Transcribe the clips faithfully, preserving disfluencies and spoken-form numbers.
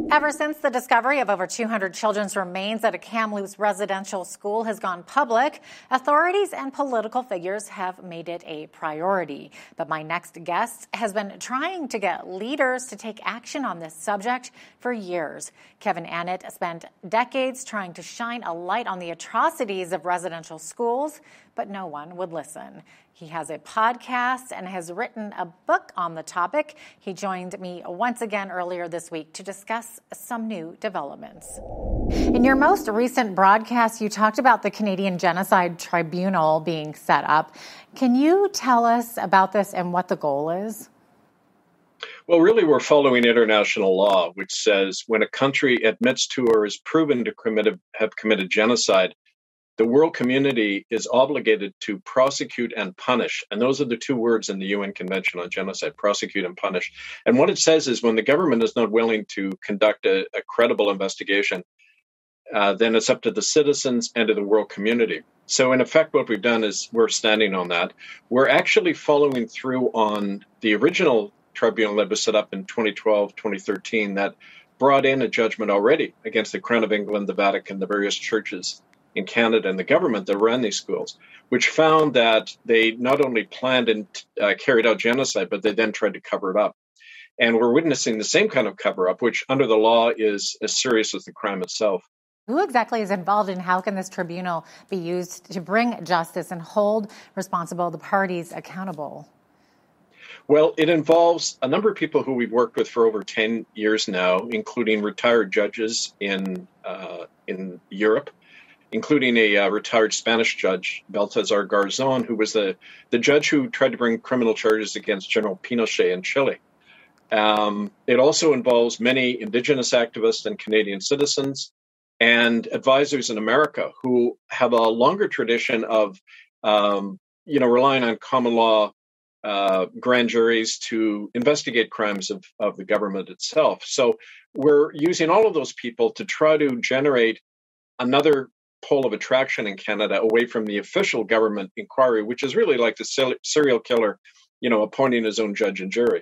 Ever since the discovery of over two hundred children's remains at a Kamloops residential school has gone public, authorities and political figures have made it a priority. But my next guest has been trying to get leaders to take action on this subject for years. Kevin Annett spent decades trying to shine a light on the atrocities of residential schools, but no one would listen. He has a podcast and has written a book on the topic. He joined me once again earlier this week to discuss some new developments. In your most recent broadcast, you talked about the Canadian Genocide Tribunal being set up. Can you tell us about this and what the goal is? Well, really, we're following international law, which says when a country admits to or is proven to commit, have committed genocide, the world community is obligated to prosecute and punish. And those are the two words in the U N Convention on Genocide, prosecute and punish. And what it says is when the government is not willing to conduct a, a credible investigation, uh, then it's up to the citizens and to the world community. So in effect, what we've done is we're standing on that. We're actually following through on the original tribunal that was set up in twenty twelve, twenty thirteen that brought in a judgment already against the Crown of England, the Vatican, the various churches in Canada and the government that ran these schools, which found that they not only planned and uh, carried out genocide, but they then tried to cover it up. And we're witnessing the same kind of cover-up, which under the law is as serious as the crime itself. Who exactly is involved and how can this tribunal be used to bring justice and hold responsible the parties accountable? Well, it involves a number of people who we've worked with for over ten years now, including retired judges in uh, in Europe, including a uh, retired Spanish judge, Baltasar Garzon, who was the, the judge who tried to bring criminal charges against General Pinochet in Chile. Um, it also involves many Indigenous activists and Canadian citizens and advisors in America who have a longer tradition of, um, you know, relying on common law uh, grand juries to investigate crimes of, of the government itself. So we're using all of those people to try to generate another pole of attraction in Canada away from the official government inquiry, which is really like the serial killer, you know, appointing his own judge and jury.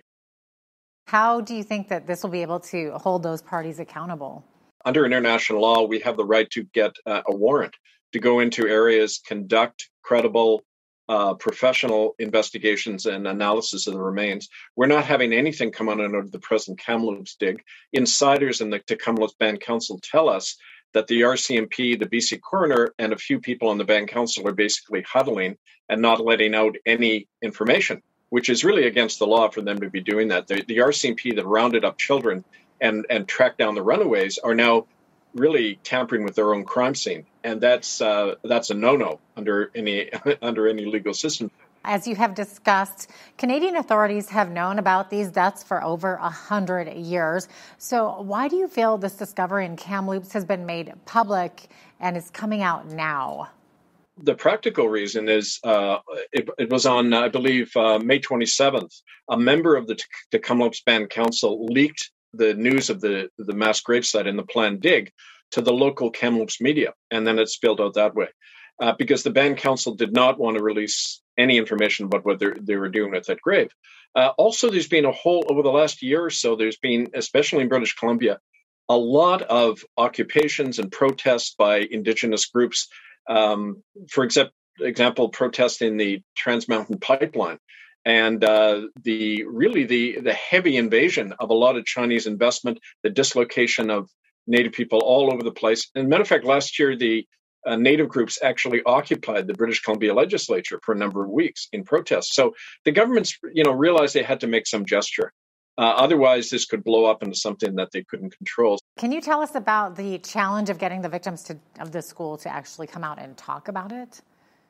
How do you think that this will be able to hold those parties accountable? Under international law, we have the right to get uh, a warrant to go into areas, conduct credible, uh, professional investigations and analysis of the remains. We're not having anything come on under the present Kamloops dig. Insiders in the Kamloops Band Council tell us that the R C M P, the B C coroner, and a few people on the Band Council are basically huddling and not letting out any information, which is really against the law for them to be doing that. The, the R C M P that rounded up children and, and tracked down the runaways are now really tampering with their own crime scene. And that's uh, that's a no-no under any under any legal system. As you have discussed, Canadian authorities have known about these deaths for over a hundred years. So why do you feel this discovery in Kamloops has been made public and is coming out now? The practical reason is uh, it, it was on, I believe, uh, May twenty-seventh. A member of the, the Kamloops Band Council leaked the news of the, the mass gravesite and the planned dig to the local Kamloops media, and then it spilled out that way. Uh, because the Band Council did not want to release any information about what they were doing with that grave. Uh, also, there's been a whole, over the last year or so, there's been, especially in British Columbia, a lot of occupations and protests by Indigenous groups. Um, for example, example, protesting the Trans Mountain Pipeline and uh, the really the, the heavy invasion of a lot of Chinese investment, the dislocation of Native people all over the place. And matter of fact, last year, the Uh, Native groups actually occupied the British Columbia legislature for a number of weeks in protest. So the governments, you know, realized they had to make some gesture. Uh, otherwise, this could blow up into something that they couldn't control. Can you tell us about the challenge of getting the victims to, of the school to actually come out and talk about it?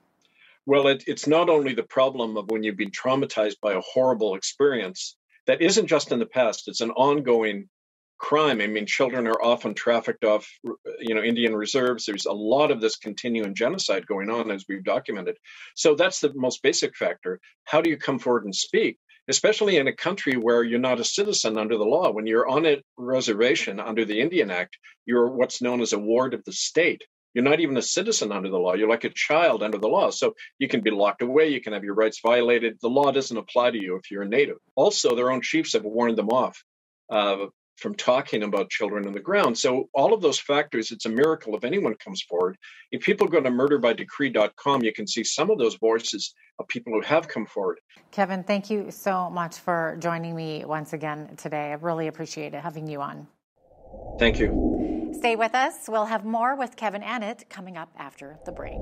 Well, it, it's not only the problem of when you've been traumatized by a horrible experience that isn't just in the past, it's an ongoing crime. I mean, children are often trafficked off, you know, Indian reserves. There's a lot of this continuing genocide going on, as we've documented. So that's the most basic factor. How do you come forward and speak, especially in a country where you're not a citizen under the law? When you're on a reservation under the Indian Act, you're what's known as a ward of the state. You're not even a citizen under the law. You're like a child under the law. So you can be locked away. You can have your rights violated. The law doesn't apply to you if you're a native. Also, their own chiefs have warned them off. Uh, from talking about children on the ground. So all of those factors, it's a miracle if anyone comes forward. If people go to murder by decree dot com, you can see some of those voices of people who have come forward. Kevin, thank you so much for joining me once again today. I really appreciate it having you on. Thank you. Stay with us. We'll have more with Kevin Annett coming up after the break.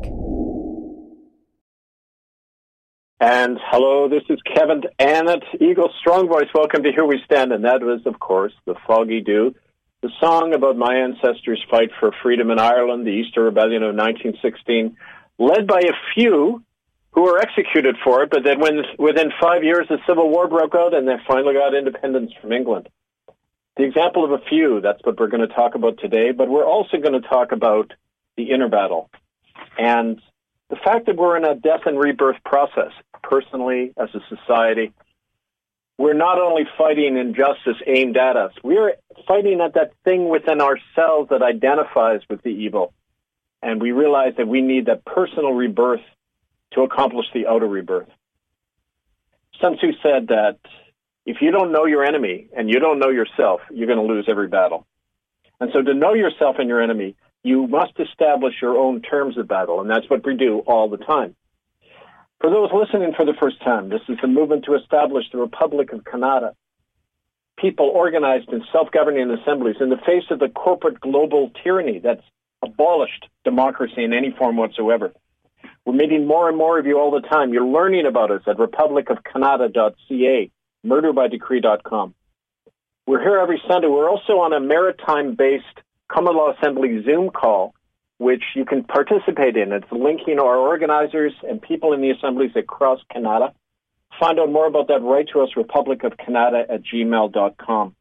And hello, this is Kevin Annett, Eagle Strong Voice. Welcome to Here We Stand. And that was, of course, the Foggy Dew, the song about my ancestors' fight for freedom in Ireland, the Easter Rebellion of nineteen sixteen, led by a few who were executed for it. But then when, within five years, the Civil War broke out and they finally got independence from England. The example of a few, that's what we're going to talk about today. But we're also going to talk about the inner battle. And the fact that we're in a death and rebirth process, personally, as a society, we're not only fighting injustice aimed at us, we're fighting at that thing within ourselves that identifies with the evil. And we realize that we need that personal rebirth to accomplish the outer rebirth. Sun Tzu said that if you don't know your enemy and you don't know yourself, you're going to lose every battle. And so to know yourself and your enemy, you must establish your own terms of battle, and that's what we do all the time. For those listening for the first time, this is the movement to establish the Republic of Canada. People organized in self-governing assemblies in the face of the corporate global tyranny that's abolished democracy in any form whatsoever. We're meeting more and more of you all the time. You're learning about us at republic of canada dot c a, murder by decree dot com. We're here every Sunday. We're also on a maritime-based Common Law Assembly Zoom call, which you can participate in. It's linking our organizers and people in the assemblies across Canada. Find out more about that. Write to us, republic of canada at gmail dot com.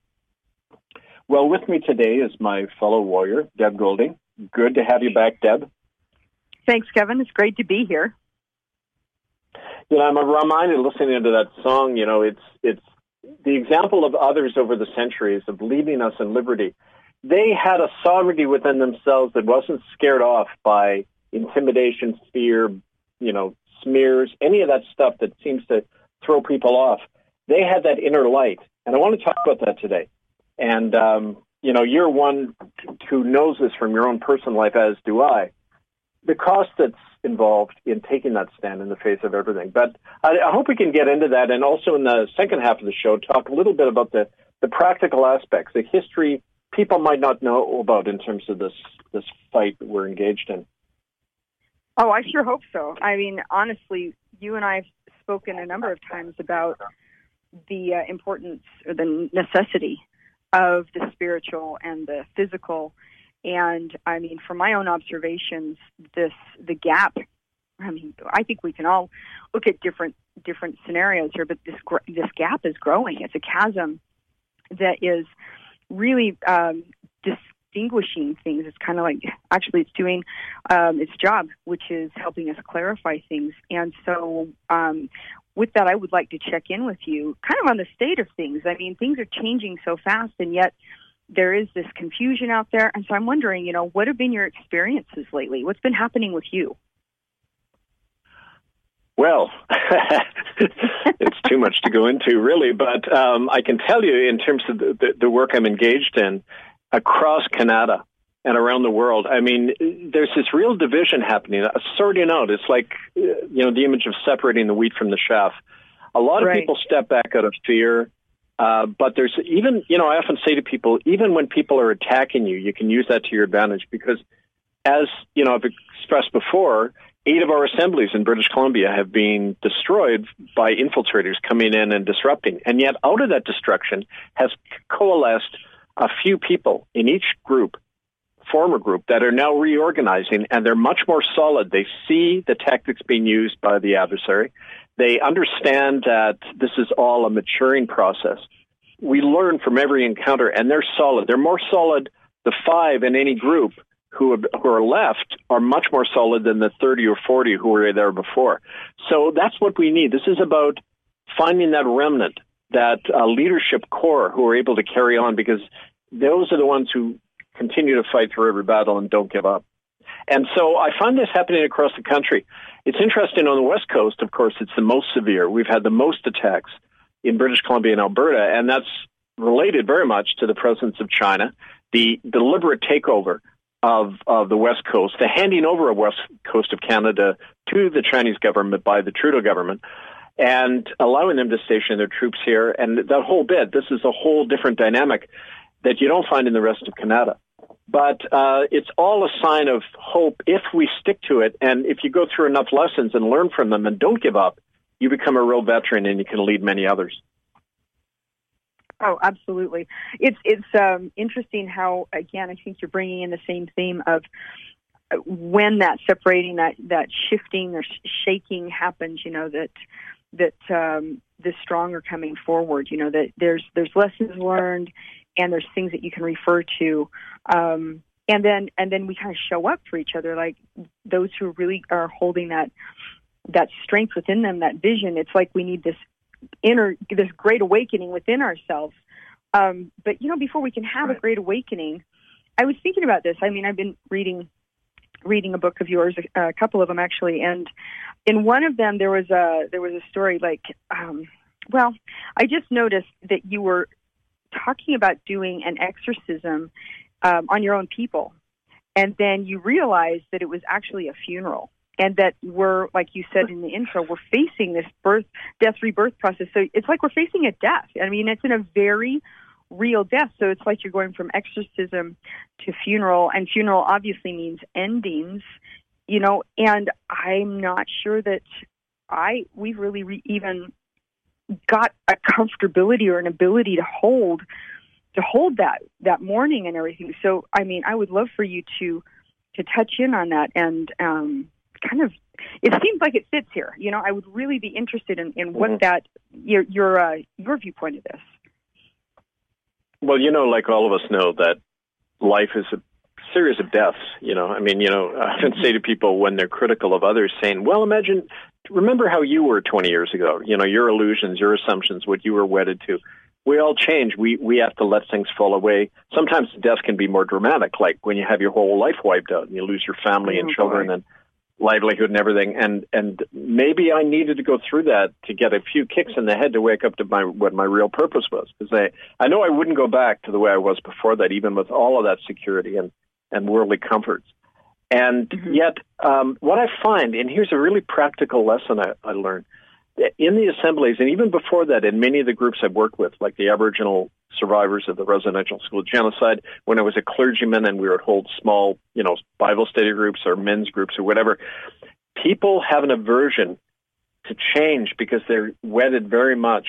Well, with me today is my fellow warrior, Deb Golding. Good to have you back, Deb. Thanks, Kevin. It's great to be here. You know, I'm reminded listening to that song, you know, it's it's the example of others over the centuries of leaving us in liberty. They had a sovereignty within themselves that wasn't scared off by intimidation, fear, you know, smears, any of that stuff that seems to throw people off. They had that inner light. And I want to talk about that today. And, um, you know, you're one who knows this from your own personal life, as do I. The cost that's involved in taking that stand in the face of everything. But I, I hope we can get into that. And also in the second half of the show, talk a little bit about the, the practical aspects, the history people might not know about in terms of this this fight that we're engaged in. Oh, I sure hope so. I mean, honestly, you and I have spoken a number of times about the uh, importance or the necessity of the spiritual and the physical. And I mean, from my own observations, this the gap. I mean, I think we can all look at different different scenarios here, but this this gap is growing. It's a chasm that is really um, distinguishing things. It's kind of like, actually, it's doing um, its job, which is helping us clarify things. And so um, with that, I would like to check in with you kind of on the state of things. I mean, things are changing so fast, and yet there is this confusion out there. And so I'm wondering, you know, what have been your experiences lately? What's been happening with you? Well, it's too much to go into, really, but um, I can tell you in terms of the, the, the work I'm engaged in across Canada and around the world, I mean, there's this real division happening, sorting out. It's like, you know, the image of separating the wheat from the chaff. A lot of Right. people step back out of fear, uh, but there's even, you know, I often say to people, even when people are attacking you, you can use that to your advantage because, as, you know, I've expressed before, eight of our assemblies in British Columbia have been destroyed by infiltrators coming in and disrupting. And yet out of that destruction has coalesced a few people in each group, former group, that are now reorganizing, and they're much more solid. They see the tactics being used by the adversary. They understand that this is all a maturing process. We learn from every encounter, and they're solid. They're more solid, the five in any group, who have, who are left are much more solid than the thirty or forty who were there before. So that's what we need. This is about finding that remnant, that uh, leadership core who are able to carry on, because those are the ones who continue to fight through every battle and don't give up. And so I find this happening across the country. It's interesting on the West Coast, of course, it's the most severe. We've had the most attacks in British Columbia and Alberta, and that's related very much to the presence of China, the deliberate takeover of, of the West Coast, the handing over of West Coast of Canada to the Chinese government by the Trudeau government, and allowing them to station their troops here. And that whole bit, this is a whole different dynamic that you don't find in the rest of Canada. But uh, it's all a sign of hope if we stick to it. And if you go through enough lessons and learn from them and don't give up, you become a real veteran and you can lead many others. Oh, absolutely. It's it's um, interesting how, again, I think you're bringing in the same theme of when that separating, that, that shifting or shaking happens, you know, that that um, the strong are coming forward, you know, that there's there's lessons learned and there's things that you can refer to. Um, and then and then we kind of show up for each other, like those who really are holding that that strength within them, that vision. It's like we need this inner, this great awakening within ourselves. Um, but, you know, before we can have a great awakening, I was thinking about this. I mean, I've been reading reading a book of yours, a, a couple of them actually, and in one of them there was a there was a story like, um, well, I just noticed that you were talking about doing an exorcism um, on your own people, and then you realized that it was actually a funeral. And that we're, like you said in the intro, we're facing this birth, death, rebirth process. So it's like we're facing a death. I mean, it's in a very real death. So it's like you're going from exorcism to funeral, and funeral obviously means endings, you know. And I'm not sure that I we've really re- even got a comfortability or an ability to hold to hold that that mourning and everything. So I mean, I would love for you to to touch in on that and. Um, kind of, it seems like it fits here. You know, I would really be interested in, in what mm-hmm. that, your your uh, your viewpoint of this. Well, you know, like all of us know that life is a series of deaths, you know. I mean, you know, I often say to people when they're critical of others saying, well, imagine, remember how you were twenty years ago, you know, your illusions, your assumptions, what you were wedded to. We all change. We we have to let things fall away. Sometimes death can be more dramatic, like when you have your whole life wiped out and you lose your family oh, and children boy. and livelihood and everything, and and maybe I needed to go through that to get a few kicks in the head to wake up to my what my real purpose was. Because I I know I wouldn't go back to the way I was before that, even with all of that security and and worldly comforts. And mm-hmm. yet, um, what I find, and here's a really practical lesson I, I learned in the assemblies, and even before that, in many of the groups I've worked with, like the Aboriginal survivors of the residential school genocide, when I was a clergyman and we would hold small, you know, Bible study groups or men's groups or whatever, people have an aversion to change because they're wedded very much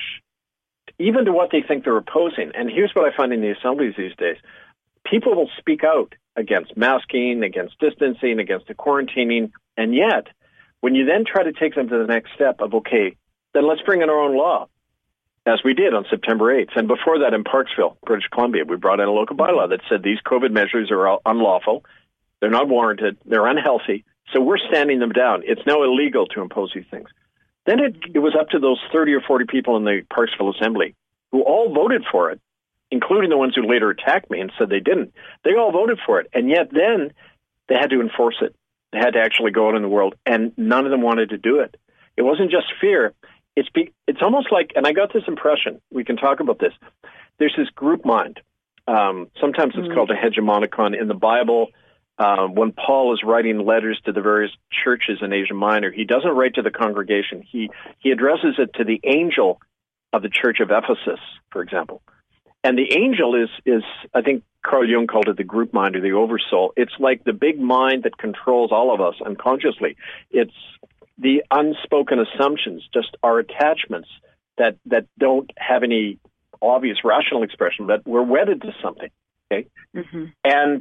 even to what they think they're opposing. And here's what I find in the assemblies these days. People will speak out against masking, against distancing, against the quarantining, and yet when you then try to take them to the next step of, okay, then let's bring in our own law, as we did on September eighth. And before that in Parksville, British Columbia, we brought in a local bylaw that said these COVID measures are unlawful, they're not warranted, they're unhealthy, so we're standing them down. It's now illegal to impose these things. Then it, it was up to those thirty or forty people in the Parksville Assembly who all voted for it, including the ones who later attacked me and said they didn't. They all voted for it, and yet then they had to enforce it. They had to actually go out in the world, and none of them wanted to do it. It wasn't just fear. It's be, it's almost like, and I got this impression, we can talk about this, there's this group mind. Um, sometimes it's mm-hmm. called a hegemonicon. In the Bible, um, when Paul is writing letters to the various churches in Asia Minor, he doesn't write to the congregation. He, he addresses it to the angel of the church of Ephesus, for example. And the angel is, is I think Carl Jung called it the group mind or the oversoul. It's like the big mind that controls all of us unconsciously. It's the unspoken assumptions, just our attachments that, that don't have any obvious rational expression, but we're wedded to something. Okay, mm-hmm. And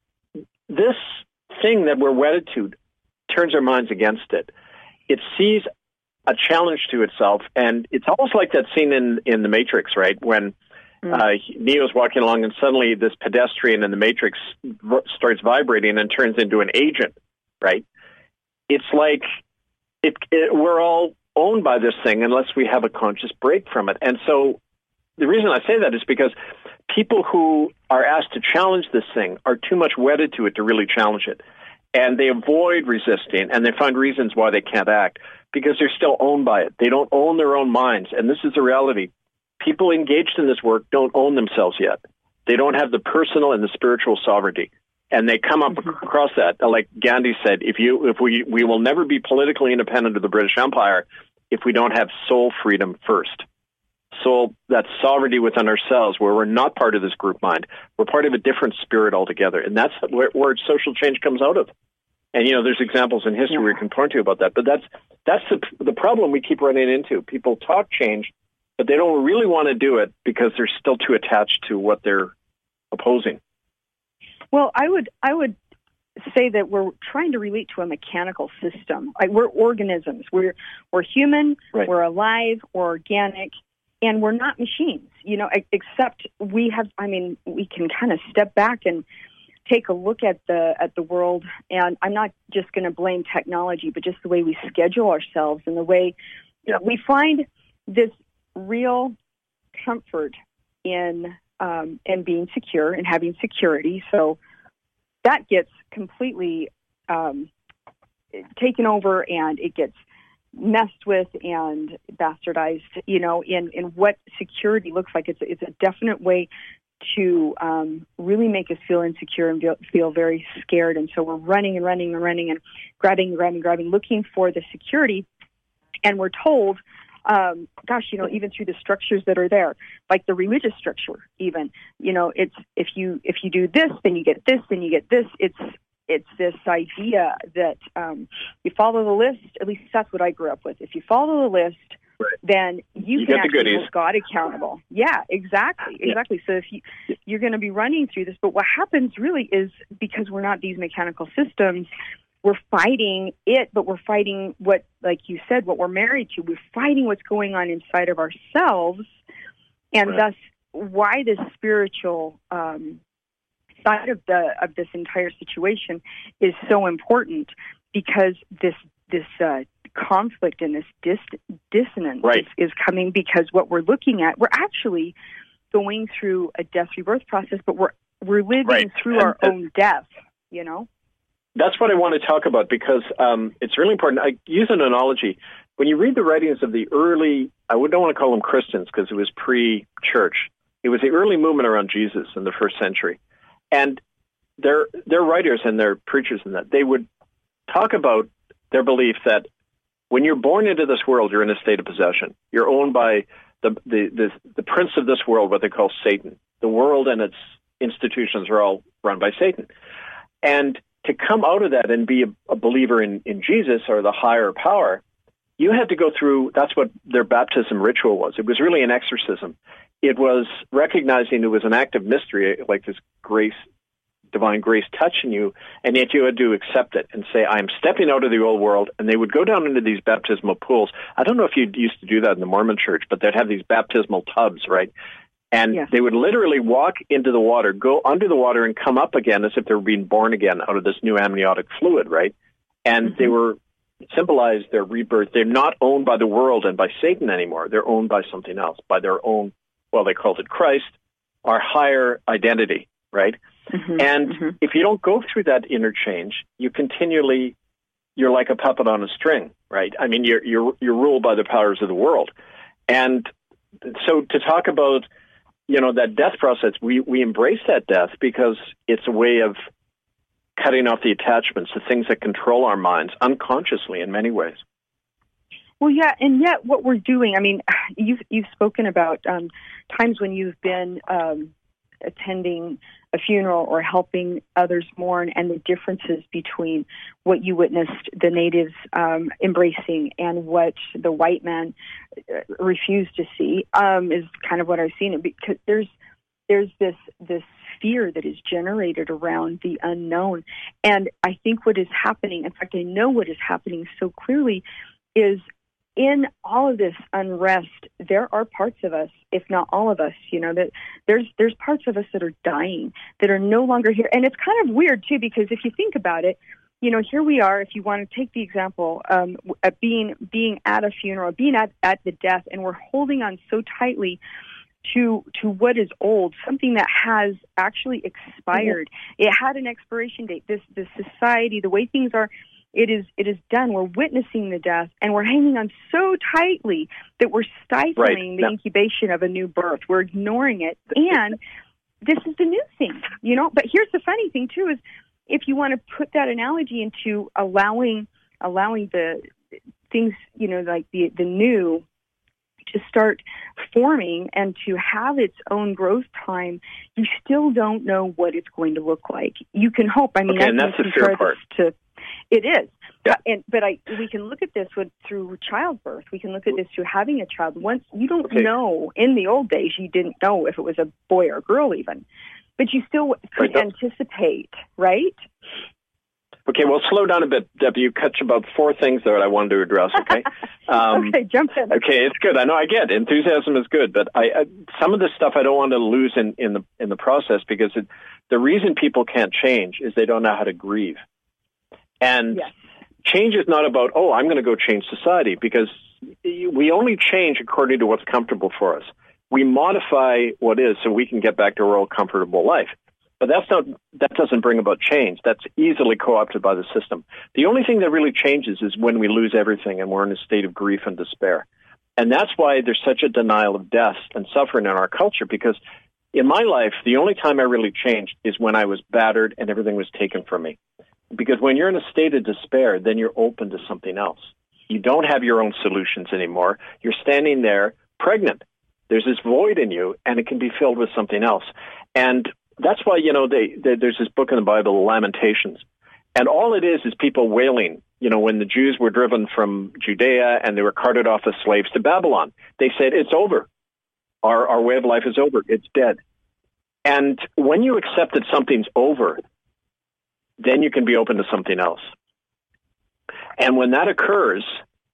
this thing that we're wedded to turns our minds against it. It sees a challenge to itself, and it's almost like that scene in, in The Matrix, right? When Uh, Neo's walking along, and suddenly this pedestrian in the Matrix v- starts vibrating and turns into an agent, right? It's like it, it, we're all owned by this thing unless we have a conscious break from it. And so the reason I say that is because people who are asked to challenge this thing are too much wedded to it to really challenge it. And they avoid resisting, and they find reasons why they can't act because they're still owned by it. They don't own their own minds. And this is the reality. people engaged in this work don't own themselves yet. They don't have the personal and the spiritual sovereignty. And they come up mm-hmm. across that. Like Gandhi said, if you, if we, we will never be politically independent of the British Empire if we don't have soul freedom first. Soul, that sovereignty within ourselves, where we're not part of this group mind. We're part of a different spirit altogether. And that's where, where social change comes out of. And, you know, there's examples in history yeah. we can point to about that. But that's that's the, the problem we keep running into. People talk change, but they don't really want to do it because they're still too attached to what they're opposing. Well, I would I would say that we're trying to relate to a mechanical system. Like we're organisms. We're we're human. Right. We're alive. We're organic, and we're not machines. You know, except we have. I mean, we can kind of step back and take a look at the at the world. And I'm not just going to blame technology, but just the way we schedule ourselves and the way you know, we find this real comfort in. Um, and being secure and having security. So that gets completely um, taken over and it gets messed with and bastardized, you know, in, in what security looks like. It's, it's a definite way to um, really make us feel insecure and feel, feel very scared. And so we're running and running and running and grabbing and grabbing, grabbing, looking for the security. And we're told, Um, gosh, you know, even through the structures that are there, like the religious structure, even, you know, it's if you if you do this, then you get this, then you get this. It's it's this idea that um, you follow the list. At least that's what I grew up with. If you follow the list, right. then you, you can get actually the hold God accountable. Yeah, exactly, exactly. Yeah. So if you you're going to be running through this, but what happens really is because we're not these mechanical systems. We're fighting it, but we're fighting what, like you said, what we're married to. We're fighting what's going on inside of ourselves, and right. thus why this spiritual um, side of the of this entire situation is so important, because this this uh, conflict and this dis- dissonance right. is, is coming because what we're looking at, we're actually going through a death rebirth process, but we're we're living right. through and, our and, own death, you know. That's what I want to talk about, because um, it's really important. I use an analogy. When you read the writings of the early, I don't want to call them Christians because it was pre-church. It was the early movement around Jesus in the first century. And their their writers and their preachers in that, they would talk about their belief that when you're born into this world, you're in a state of possession. You're owned by the the the, the prince of this world, what they call Satan. The world and its institutions are all run by Satan. And to come out of that and be a, a believer in, in Jesus or the higher power, you had to go through, that's what their baptism ritual was. It was really an exorcism. It was recognizing it was an act of mystery, like this grace, divine grace touching you, and yet you had to accept it and say, I'm stepping out of the old world. And they would go down into these baptismal pools. I don't know if you used to do that in the Mormon church, but they'd have these baptismal tubs, right? And yes. they would literally walk into the water, go under the water, and come up again as if they were being born again out of this new amniotic fluid, right? And mm-hmm. they were symbolized their rebirth. They're not owned by the world and by Satan anymore. They're owned by something else, by their own, well, they called it Christ, our higher identity, right? Mm-hmm. And mm-hmm. if you don't go through that interchange, you continually, you're like a puppet on a string, right? I mean, you're you're you're ruled by the powers of the world. And so to talk about, you know, that death process, we, we embrace that death because it's a way of cutting off the attachments, the things that control our minds unconsciously in many ways. Well, yeah, and yet what we're doing, I mean, you've, you've spoken about um, times when you've been um, attending a funeral or helping others mourn, and the differences between what you witnessed the natives um, embracing and what the white man refused to see um, is kind of what I've seen. Because there's there's this this fear that is generated around the unknown, and I think what is happening, in fact, I know what is happening so clearly, is in all of this unrest, there are parts of us, if not all of us, you know, that there's there's parts of us that are dying, that are no longer here. And it's kind of weird, too, because if you think about it, you know, here we are, if you want to take the example um, of being being at a funeral, being at, at the death, and we're holding on so tightly to to what is old, something that has actually expired. Mm-hmm. It had an expiration date. This this society, the way things are, It is it is done. We're witnessing the death, and we're hanging on so tightly that we're stifling right. the now, incubation of a new birth. We're ignoring it, and this is the new thing, you know. But here's the funny thing too: is if you want to put that analogy into allowing allowing the things, you know, like the the new to start forming and to have its own growth time, you still don't know what it's going to look like. You can hope. I mean, okay, I and can that's the compare fear part. this to. It is, yeah. uh, and but I we can look at this with through childbirth. We can look at this through having a child. Once you don't okay. know, in the old days, you didn't know if it was a boy or a girl, even, but you still could right. anticipate, right? Okay, well, slow down a bit, Debbie. You touched about four things that I wanted to address, okay? Um, okay, jump in. Okay, it's good. I know I get it. Enthusiasm is good, but I, I some of this stuff I don't want to lose in, in the in the process, because it, the reason people can't change is they don't know how to grieve. And yes. change is not about, oh, I'm going to go change society, because we only change according to what's comfortable for us. We modify what is so we can get back to our old comfortable life. But that's not, that doesn't bring about change. That's easily co-opted by the system. The only thing that really changes is when we lose everything and we're in a state of grief and despair. And that's why there's such a denial of death and suffering in our culture, because in my life, the only time I really changed is when I was battered and everything was taken from me. Because when you're in a state of despair, then you're open to something else. You don't have your own solutions anymore. You're standing there pregnant. There's this void in you, and it can be filled with something else. And that's why, you know, they, they, there's this book in the Bible, Lamentations. And all it is is people wailing. You know, when the Jews were driven from Judea and they were carted off as slaves to Babylon, they said, it's over. Our, our way of life is over. It's dead. And when you accept that something's over, then you can be open to something else. And when that occurs,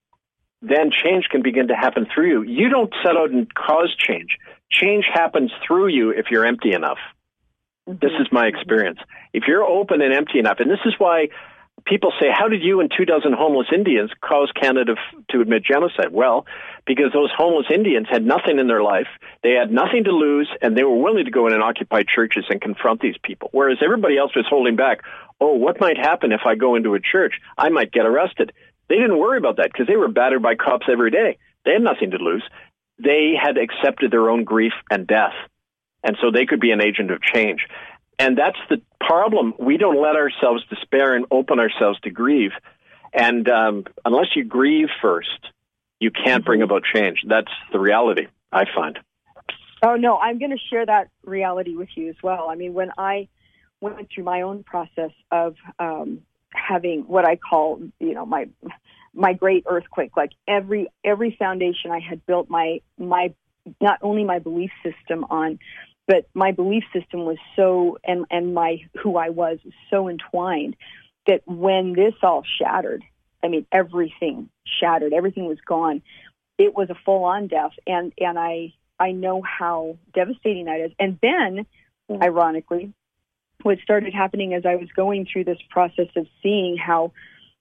then change can begin to happen through you. You don't set out and cause change. Change happens through you if you're empty enough. Mm-hmm. This is my experience. If you're open and empty enough, and this is why people say, how did you and two dozen homeless Indians cause Canada f- to admit genocide? Well, because those homeless Indians had nothing in their life, they had nothing to lose, and they were willing to go in and occupy churches and confront these people, whereas everybody else was holding back. Oh, what might happen if I go into a church? I might get arrested. They didn't worry about that because they were battered by cops every day. They had nothing to lose. They had accepted their own grief and death, and so they could be an agent of change. And that's the problem. We don't let ourselves despair and open ourselves to grieve. And um, unless you grieve first, you can't bring about change. That's the reality, I find. Oh, no, I'm going to share that reality with you as well. I mean, when I went through my own process of um, having what I call, you know, my my great earthquake, like every every foundation I had built my my not only my belief system on, but my belief system was so, and, and my who I was was so entwined that when this all shattered, I mean, everything shattered, everything was gone. It was a full-on death, and, and I I know how devastating that is. And then, ironically, what started happening as I was going through this process of seeing how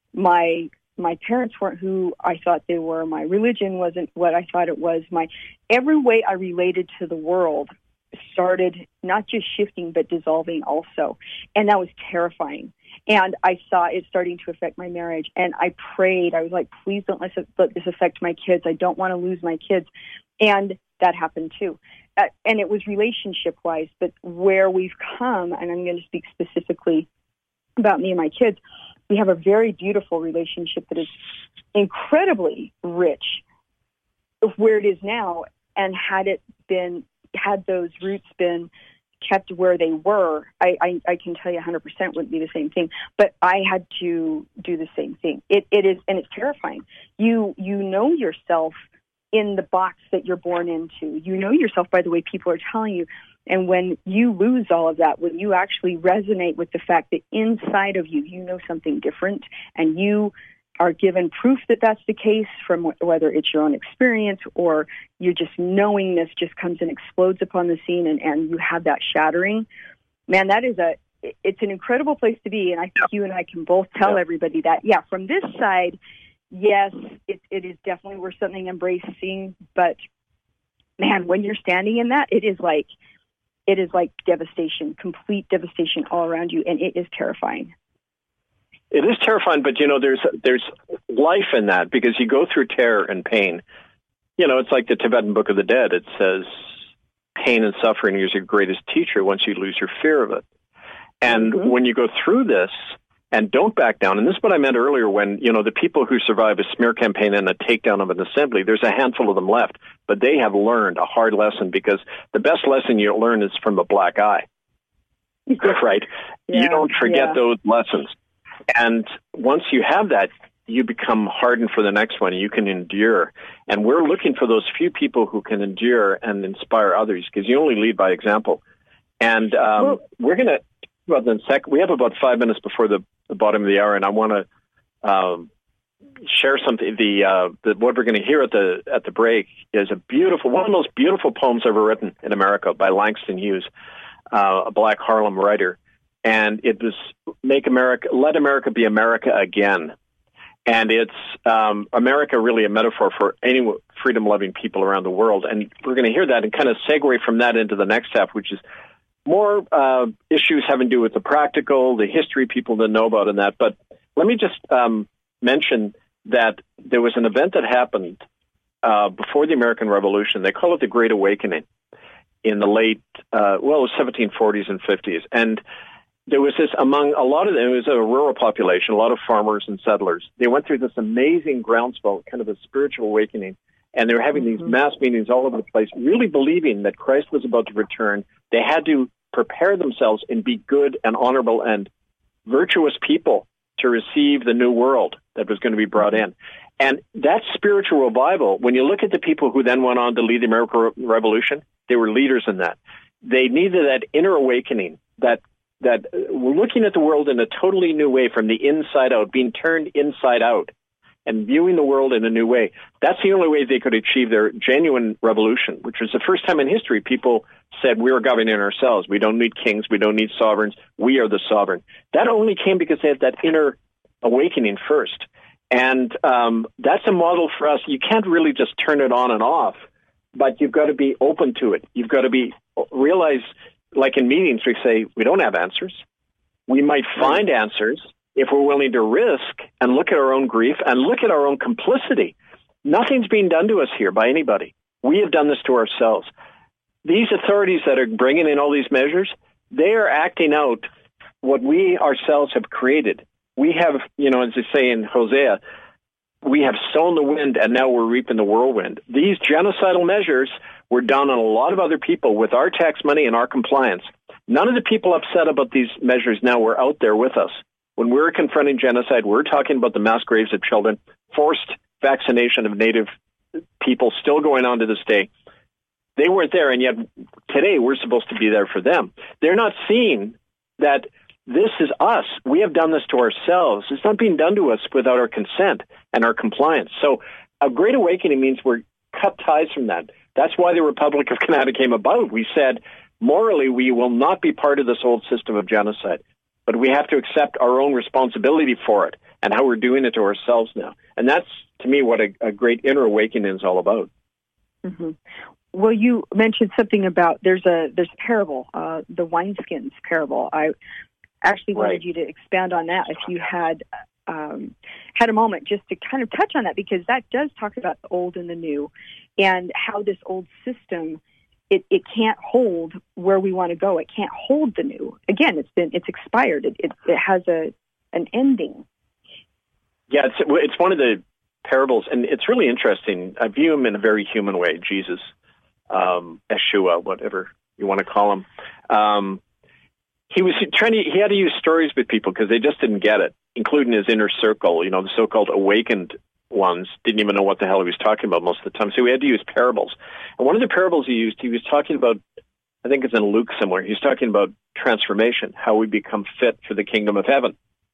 my my parents weren't who I thought they were, my religion wasn't what I thought it was, my every way I related to the world started not just shifting, but dissolving also. And that was terrifying. And I saw it starting to affect my marriage. And I prayed. I was like, please don't let this affect my kids. I don't want to lose my kids. And that happened too. Uh, and it was relationship-wise, but where we've come, and I'm going to speak specifically about me and my kids, we have a very beautiful relationship that is incredibly rich where it is now. And had it been had those roots been kept where they were, I, I, I can tell you one hundred percent wouldn't be the same thing. But I had to do the same thing. It, it is, and it's terrifying. You you know yourself in the box that you're born into. You know yourself by the way people are telling you. And when you lose all of that, when you actually resonate with the fact that inside of you, you know something different, and you are given proof that that's the case from whether it's your own experience or you're just knowing this just comes and explodes upon the scene and, and you have that shattering, man, that is a, it's an incredible place to be. And I think you and I can both tell everybody that, yeah, from this side, yes, it, it is definitely worth something embracing, but man, when you're standing in that, it is like, it is like devastation, complete devastation all around you. And it is terrifying. It is terrifying, but, you know, there's there's life in that because you go through terror and pain. You know, it's like the Tibetan Book of the Dead. It says pain and suffering is your greatest teacher once you lose your fear of it. And mm-hmm. when you go through this and don't back down, and this is what I meant earlier when, you know, the people who survive a smear campaign and a takedown of an assembly, there's a handful of them left, but they have learned a hard lesson because the best lesson you learn is from a black eye, right? Yeah, you don't forget yeah. those lessons. And once you have that, you become hardened for the next one. You can endure. And we're looking for those few people who can endure and inspire others because you only lead by example. And um, well, we're going to, well, then sec- we have about five minutes before the, the bottom of the hour, and I want to um, share something. The, uh, the what we're going to hear at the at the break is a beautiful, one of the most beautiful poems ever written in America by Langston Hughes, uh, a black Harlem writer. And it was "Make America, Let America Be America Again." And it's um, America really a metaphor for any freedom-loving people around the world. And we're going to hear that and kind of segue from that into the next half, which is more uh, issues having to do with the practical, the history people didn't know about and that. But let me just um, mention that there was an event that happened uh, before the American Revolution. They call it the Great Awakening in the late, uh, well, it was seventeen forties and fifties. And there was this among a lot of them, it was a rural population, a lot of farmers and settlers. They went through this amazing groundswell, kind of a spiritual awakening. And they were having mm-hmm. these mass meetings all over the place, really believing that Christ was about to return. They had to prepare themselves and be good and honorable and virtuous people to receive the new world that was going to be brought in. And that spiritual revival, when you look at the people who then went on to lead the American Revolution, they were leaders in that. They needed that inner awakening, that that we're looking at the world in a totally new way from the inside out, being turned inside out and viewing the world in a new way. That's the only way they could achieve their genuine revolution, which was the first time in history people said we are governing ourselves. We don't need kings. We don't need sovereigns. We are the sovereign. That only came because they had that inner awakening first. And um, that's a model for us. You can't really just turn it on and off, but you've got to be open to it. You've got to be realize, like in meetings, we say we don't have answers. We might find answers if we're willing to risk and look at our own grief and look at our own complicity. Nothing's being done to us here by anybody. We have done this to ourselves. These authorities that are bringing in all these measures, they are acting out what we ourselves have created. We have, you know, as they say in Hosea, we have sown the wind and now we're reaping the whirlwind. These genocidal measures were done on a lot of other people with our tax money and our compliance. None of the people upset about these measures now were out there with us. When we were confronting genocide, we were talking about the mass graves of children, forced vaccination of Native people still going on to this day. They weren't there, and yet today we're supposed to be there for them. They're not seeing that this is us. We have done this to ourselves. It's not being done to us without our consent and our compliance. So a great awakening means we're cut ties from that. That's why the Republic of Canada came about. We said, morally, we will not be part of this old system of genocide, but we have to accept our own responsibility for it and how we're doing it to ourselves now. And that's, to me, what a, a great inner awakening is all about. Mm-hmm. Well, you mentioned something about there's a there's a parable, uh, the wineskins parable. I actually wanted right. you to expand on that if you had um, had a moment just to kind of touch on that, because that does talk about the old and the new and how this old system, it, it can't hold where we want to go. It can't hold the new. Again, it's been it's expired. It it, it has a an ending. Yeah, it's it's one of the parables, and it's really interesting. I view him in a very human way, Jesus, um, Yeshua, whatever you want to call him. Um, he was trying to, he had to use stories with people because they just didn't get it, including his inner circle. You know, the so-called awakened ones didn't even know what the hell he was talking about most of the time. So he had to use parables. And one of the parables he used, he was talking about, I think it's in Luke somewhere, he's talking about transformation, how we become fit for the kingdom of heaven.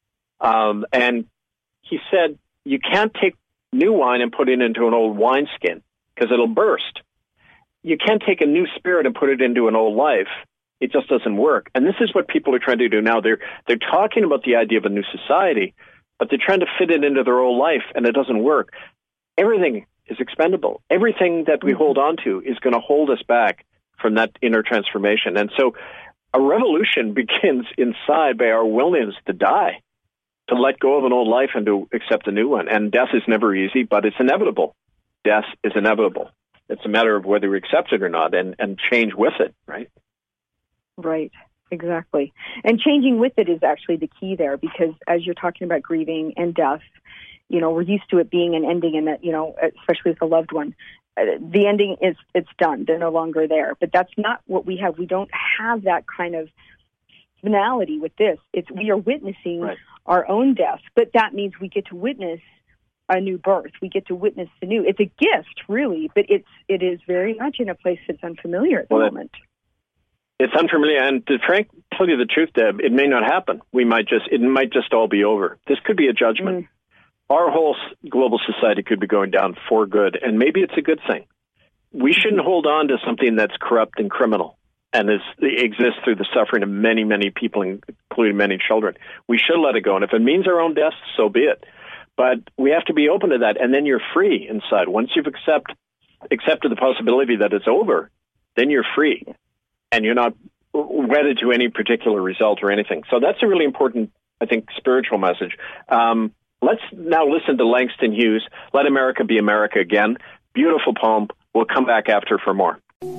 Um, and he said, you can't take new wine and put it into an old wineskin because it'll burst. You can't take a new spirit and put it into an old life. It just doesn't work. And this is what people are trying to do now. They're they're talking about the idea of a new society, but they're trying to fit it into their old life, and it doesn't work. Everything is expendable. Everything that we hold on to is going to hold us back from that inner transformation. And so a revolution begins inside by our willingness to die. to let go of an old life and to accept a new one. And death is never easy, but it's inevitable. Death is inevitable. It's a matter of whether we accept it or not, and, and change with it, right? Right, exactly. And changing with it is actually the key there, because as you're talking about grieving and death, you know, we're used to it being an ending, and that, you know, especially with a loved one, uh, the ending is, it's done. They're no longer there. But that's not what we have. We don't have that kind of finality with this. It's, we are witnessing right. our own death, but that means we get to witness a new birth. We get to witness the new. It's a gift, really, but it's it is very much in a place that's unfamiliar at the well, moment. It's unfamiliar, and to Frank, tell you the truth, Deb, it may not happen. We might just it might just all be over. This could be a judgment. Mm. Our whole global society could be going down for good, and maybe it's a good thing. We shouldn't hold on to something that's corrupt and criminal and is, exists through the suffering of many, many people, including many children. We should let it go, and if it means our own death, so be it. But we have to be open to that, and then you're free inside. Once you've accept, accepted the possibility that it's over, then you're free, and you're not wedded to any particular result or anything. So that's a really important, I think, spiritual message. Um, let's now listen to Langston Hughes, Let America Be America Again. Beautiful poem. We'll come back after for more.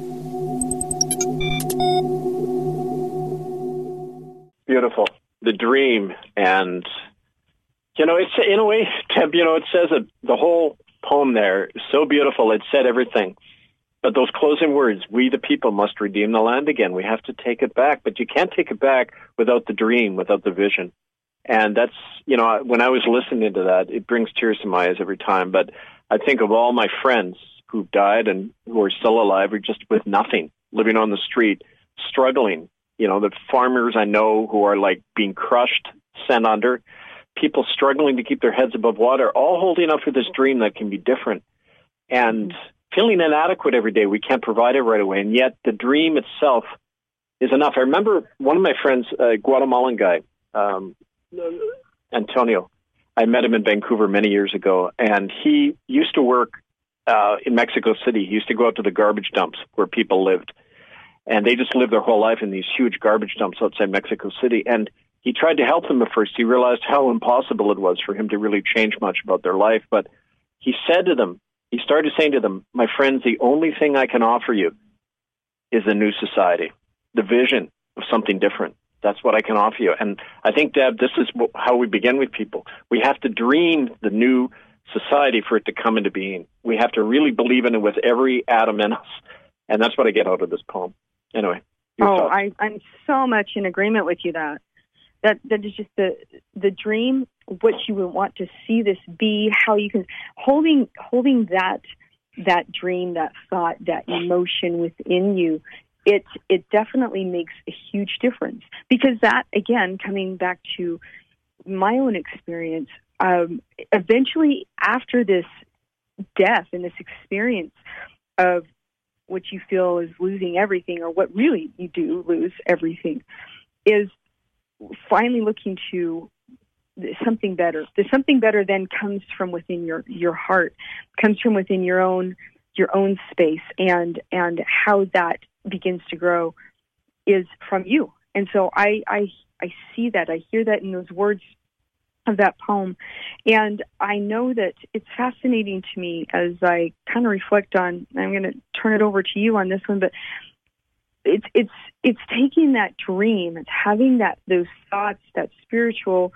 Beautiful. The dream. And, you know, it's in a way, Deb, you know, it says it, the whole poem there is so beautiful. It said everything. But those closing words, we the people must redeem the land again. We have to take it back. But you can't take it back without the dream, without the vision. And that's, you know, when I was listening to that, it brings tears to my eyes every time. But I think of all my friends who died and who are still alive, or just with nothing, living on the street, struggling. You know, the farmers I know who are like being crushed, sent under, people struggling to keep their heads above water, all holding up for this dream that can be different. And feeling inadequate every day, we can't provide it right away. And yet the dream itself is enough. I remember one of my friends, a Guatemalan guy, um, Antonio, I met him in Vancouver many years ago, and he used to work uh, in Mexico City. He used to go out to the garbage dumps where people lived, and they just lived their whole life in these huge garbage dumps outside Mexico City. And he tried to help them at first. He realized how impossible it was for him to really change much about their life. But he said to them, he started saying to them, my friends, the only thing I can offer you is a new society, the vision of something different. That's what I can offer you. And I think, Deb, this is how we begin with people. We have to dream the new society for it to come into being. We have to really believe in it with every atom in us. And that's what I get out of this poem. Anyway. Oh, I, I'm so much in agreement with you that that that is just the the dream, what you would want to see this be, how you can holding holding that that dream, that thought, that emotion within you. It it definitely makes a huge difference, because that, again, coming back to my own experience, um, eventually after this death and this experience of what you feel is losing everything, or what really you do lose everything, is finally looking to something better. The something better then comes from within your, your heart, comes from within your own your own space, and and how that begins to grow is from you. And so I, I I see that, I hear that in those words of that poem, and I know that it's fascinating to me as I kind of reflect on. I'm going to turn it over to you on this one, but it's it's it's taking that dream, it's having that those thoughts, that spiritual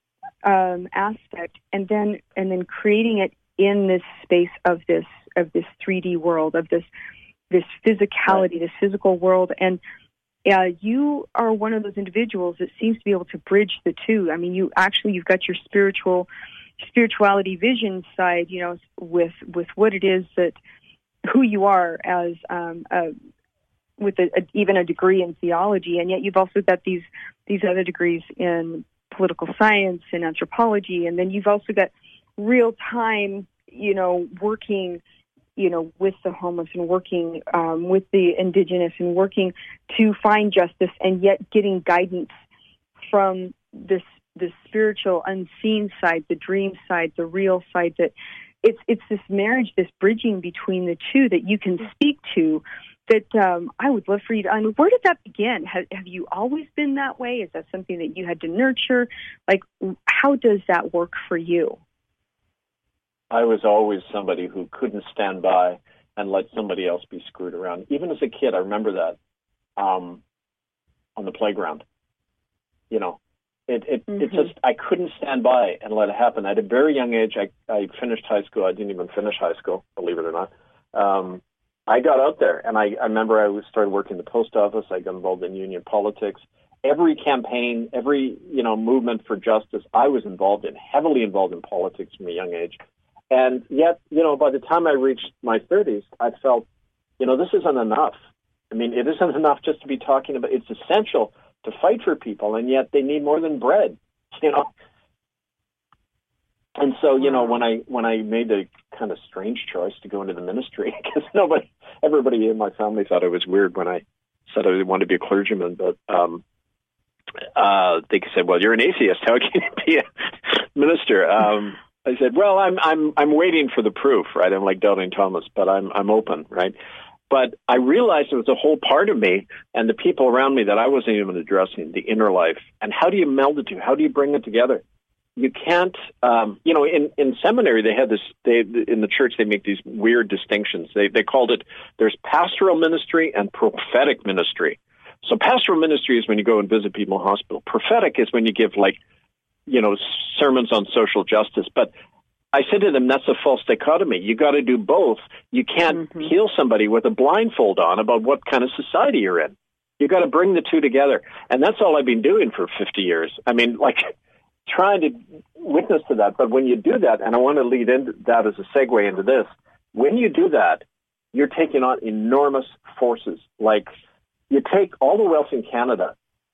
um, aspect, and then and then creating it in this space of this of this three D world, of this this physicality, this physical world. And uh, you are one of those individuals that seems to be able to bridge the two. I mean, you actually, you've got your spiritual, spirituality vision side, you know, with, with what it is that, who you are as, um, uh, with a, a, even a degree in theology. And yet you've also got these, these other degrees in political science and anthropology. And then you've also got real time, you know, working, you know, with the homeless and working um, with the indigenous and working to find justice, and yet getting guidance from this the spiritual unseen side, the dream side, the real side. That it's it's this marriage, this bridging between the two that you can speak to that um, I would love for you to, I mean, where did that begin? Have, have you always been that way? Is that something that you had to nurture? Like, how does that work for you? I was always somebody who couldn't stand by and let somebody else be screwed around. Even as a kid, I remember that um, on the playground. You know, it it, Mm-hmm. it just, I couldn't stand by and let it happen. At a very young age, I, I finished high school. I didn't even finish high school, believe it or not. Um, I got out there, and I, I remember I started working in the post office. I got involved in union politics. Every campaign, every, you know, movement for justice, I was involved in, heavily involved in politics from a young age. And yet, you know, by the time I reached my thirties, I felt, you know, this isn't enough. I mean, it isn't enough just to be talking about, it's essential to fight for people, and yet they need more than bread, you know. And so, you know, when I when I made the kind of strange choice to go into the ministry, because nobody, everybody in my family thought I was weird when I said I wanted to be a clergyman, but um, uh, they said, "Well, you're an atheist. How can you be a minister?" Um, I said, "Well, I'm I'm I'm waiting for the proof, right? I'm like Doubting Thomas, but I'm I'm open, right?" But I realized it was a whole part of me and the people around me that I wasn't even addressing, the inner life. And how do you meld the two? How do you bring it together? You can't, um, you know, in, in seminary, they had this, they, in the church, they make these weird distinctions. They, they called it, there's pastoral ministry and prophetic ministry. So pastoral ministry is when you go and visit people in the hospital. Prophetic is when you give, like, you know, sermons on social justice. But I said to them, that's a false dichotomy. You got to do both. You can't mm-hmm. heal somebody with a blindfold on about what kind of society you're in. You got to bring the two together. And that's all I've been doing for fifty years. I mean, like, trying to witness to that. But when you do that, and I want to lead into that as a segue into this, when you do that, you're taking on enormous forces. Like, you take all the wealth in Canada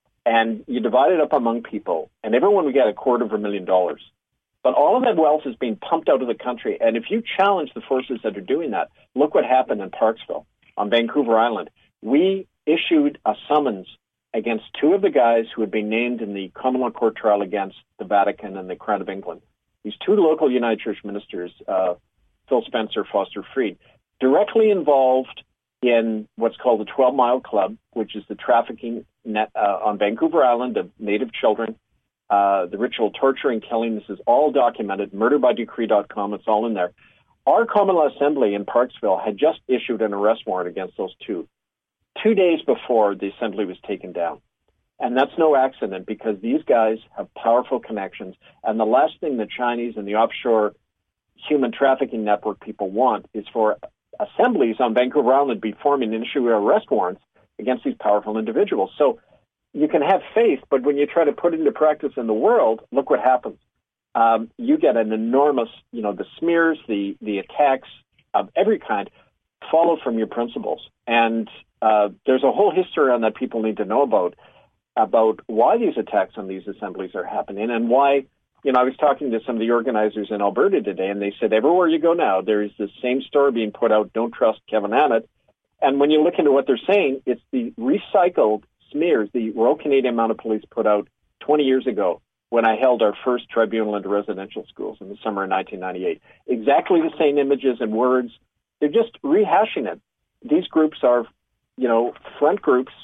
and you divide it up among people, and everyone will get a quarter of a million dollars. But all of that wealth is being pumped out of the country. And if you challenge the forces that are doing that, look what happened in Parksville on Vancouver Island. We issued a summons against two of the guys who had been named in the common law court trial against the Vatican and the Crown of England. These two local United Church ministers, uh, Phil Spencer, Foster Freed, directly involved in what's called the twelve mile Club, which is the trafficking net uh, on Vancouver Island of Native children. Uh, the ritual torture and killing, this is all documented, murder by decree dot com, it's all in there. Our Common Law Assembly in Parksville had just issued an arrest warrant against those two, two days before the assembly was taken down. And that's no accident, because these guys have powerful connections. And the last thing the Chinese and the offshore human trafficking network people want is for assemblies on Vancouver Island to be forming and issuing arrest warrants against these powerful individuals. So you can have faith, but when you try to put it into practice in the world, look what happens. Um, you get an enormous, you know, the smears, the the attacks of every kind follow from your principles. And uh, there's a whole history on that people need to know about, about why these attacks on these assemblies are happening and why, you know, I was talking to some of the organizers in Alberta today, and they said everywhere you go now, there is the same story being put out, don't trust Kevin Annett. And when you look into what they're saying, it's the recycled smears the Royal Canadian Mounted Police put out twenty years ago when I held our first tribunal into residential schools in the summer of nineteen ninety-eight. Exactly the same images and words. They're just rehashing it. These groups are, you know, front groups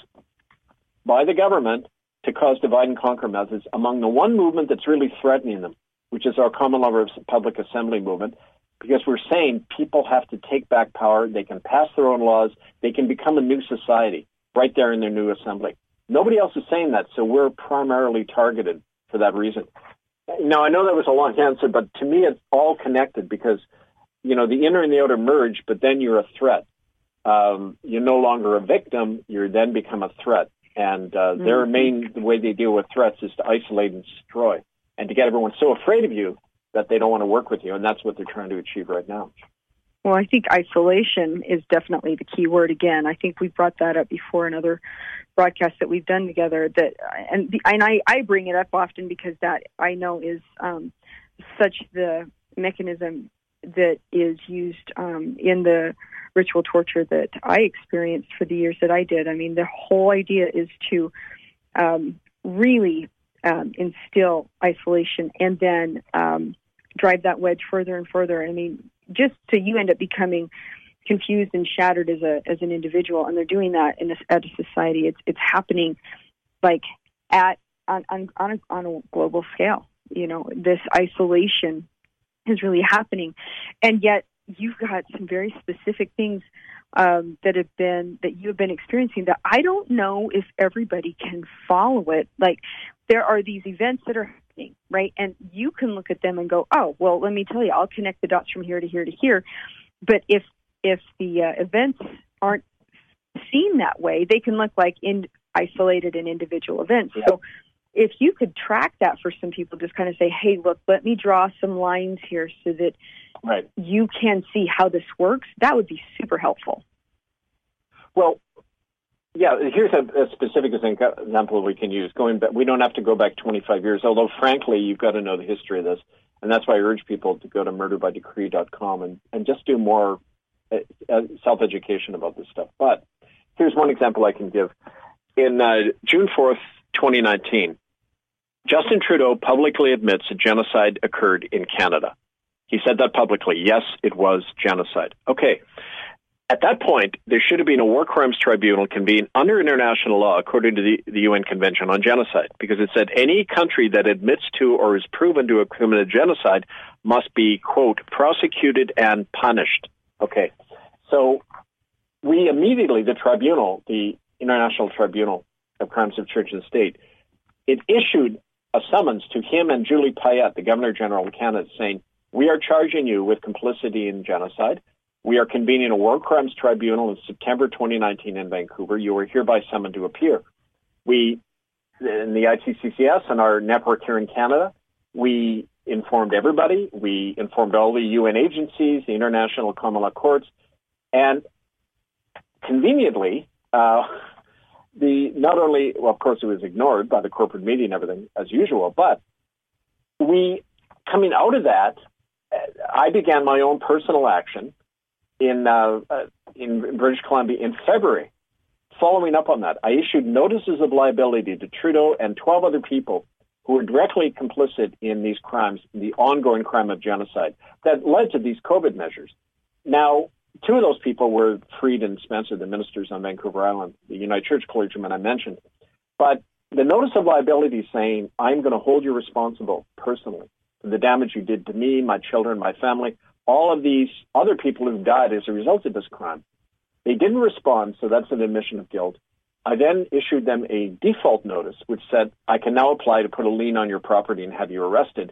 by the government to cause divide and conquer methods among the one movement that's really threatening them, which is our Common Law Public Assembly movement, because we're saying people have to take back power. They can pass their own laws. They can become a new society right there in their new assembly. Nobody else is saying that, so we're primarily targeted for that reason. Now, I know that was a long answer, but to me it's all connected because, you know, the inner and the outer merge, but then you're a threat. Um, you're no longer a victim, you then become a threat. And uh, mm-hmm. their main the way they deal with threats is to isolate and destroy and to get everyone so afraid of you that they don't want to work with you, and that's what they're trying to achieve right now. Well, I think isolation is definitely the key word again. I think we brought that up before in other broadcasts that we've done together. That and the, and I, I bring it up often because that I know is um, such the mechanism that is used um, in the ritual torture that I experienced for the years that I did. I mean, the whole idea is to um, really um, instill isolation and then um, drive that wedge further and further. I mean, just so you end up becoming confused and shattered as a as an individual, and they're doing that in a, at a society. It's it's happening like at on on on a, on a global scale. You know, this isolation is really happening, and yet you've got some very specific things um, that have been that you have been experiencing that I don't know if everybody can follow it. Like there are these events that are happening, right? And you can look at them and go, oh, well, let me tell you, I'll connect the dots from here to here to here. But if if the uh, events aren't seen that way, they can look like in isolated and individual events. Yeah. So if you could track that for some people, just kind of say, hey, look, let me draw some lines here so that right. you can see how this works, that would be super helpful. Well, yeah, here's a, a specific example we can use. Going back, we don't have to go back twenty-five years, although, frankly, you've got to know the history of this. And that's why I urge people to go to murder by decree dot com and, and just do more uh, self-education about this stuff. But here's one example I can give. In uh, June fourth, twenty nineteen, Justin Trudeau publicly admits a genocide occurred in Canada. He said that publicly. Yes, it was genocide. Okay. At that point, there should have been a war crimes tribunal convened under international law according to the, the U N Convention on Genocide, because it said any country that admits to or is proven to have committed genocide must be, quote, prosecuted and punished. Okay. So we immediately, the tribunal, the International Tribunal of Crimes of Church and State, it issued a summons to him and Julie Payette, the Governor General of Canada, saying, we are charging you with complicity in genocide. We are convening a war crimes tribunal in September twenty nineteen in Vancouver. You are hereby summoned to appear. We, in the I T C C S and our network here in Canada, we informed everybody. We informed all the U N agencies, the international common law courts, and conveniently, uh, the not only, well, of course, it was ignored by the corporate media and everything as usual, but we, coming out of that, I began my own personal action in uh, uh, in British Columbia in February. Following up on that, I issued notices of liability to Trudeau and twelve other people who were directly complicit in these crimes, the ongoing crime of genocide that led to these COVID measures. Now, two of those people were Freed and Spencer, the ministers on Vancouver Island, the United Church clergymen I mentioned. But the notice of liability is saying, I'm going to hold you responsible personally for the damage you did to me, my children, my family, all of these other people who died as a result of this crime. They didn't respond, so that's an admission of guilt. I then issued them a default notice, which said, I can now apply to put a lien on your property and have you arrested.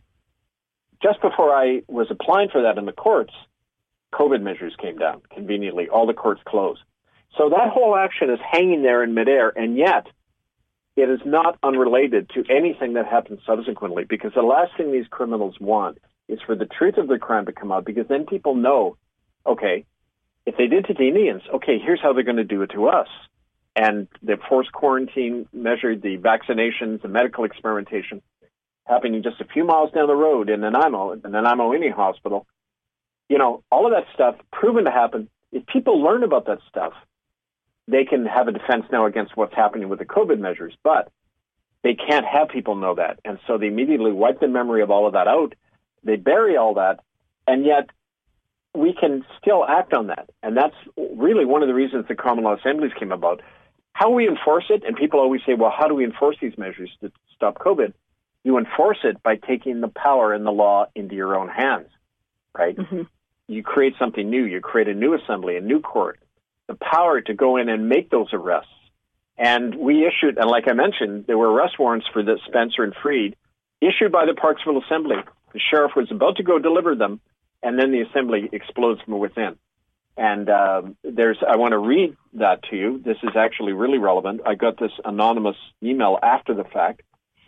Just before I was applying for that in the courts, COVID measures came down. Conveniently, all the courts closed. So that whole action is hanging there in midair, and yet it is not unrelated to anything that happened subsequently, because the last thing these criminals want is for the truth of the crime to come out, because then people know, okay, if they did to the Indians, okay, here's how they're going to do it to us. And the forced quarantine measure, the vaccinations, the medical experimentation happening just a few miles down the road in Nanaimo, in Nanaimo Indian Hospital. You know, all of that stuff proven to happen. If people learn about that stuff, they can have a defense now against what's happening with the COVID measures, but they can't have people know that. And so they immediately wipe the memory of all of that out. They bury all that, and yet we can still act on that. And that's really one of the reasons the common law assemblies came about. How we enforce it, and people always say, well, how do we enforce these measures to stop COVID? You enforce it by taking the power and the law into your own hands, right? Mm-hmm. You create something new. You create a new assembly, a new court, the power to go in and make those arrests. And we issued, and like I mentioned, there were arrest warrants for the Spencer and Freed issued by the Parksville Assembly. The sheriff was about to go deliver them, and then the assembly explodes from within. And uh, there's, I want to read that to you. This is actually really relevant. I got this anonymous email after the fact.